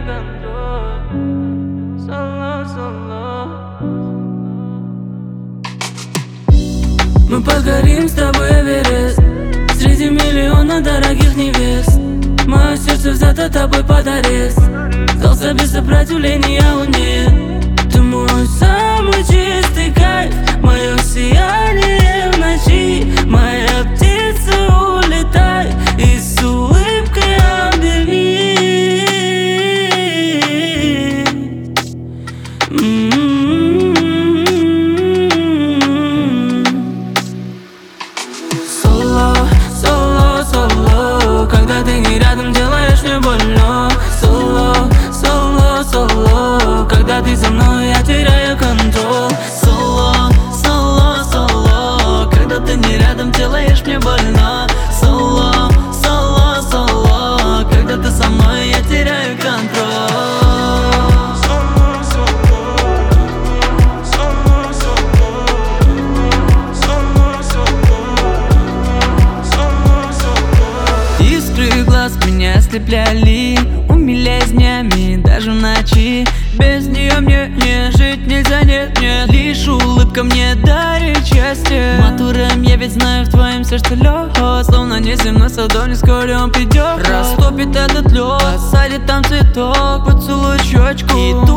контроль. Соло, соло. Мы покорим с тобой Эверест среди миллиона дорогих невест. Мое сердце взято тобой под арест. Сдался без сопротивления луне. Ты мой самый чистый кайф, мое сияние в ночи. Моя птица, улетай и с улыбкой объяви. Соло, соло, соло, когда ты не рядом, делаешь мне больно. Соло, соло, соло, когда ты со мной, я теряю контроль. Соло, соло, соло, когда ты не рядом, делаешь мне больно. Соло, соло, соло, когда ты со мной, я теряю контроль. Искры глаз меня ослепляли, умиляя днями, даже в ночи. Без нее мне не жить нельзя, нет, нет. Лишь улыбка мне дарит счастье. Матуром я ведь знаю, в твоем сердце лед. Словно неземной садовник, вскоре он придет. Растопит этот лед, посадит там цветок, поцелуй щечку.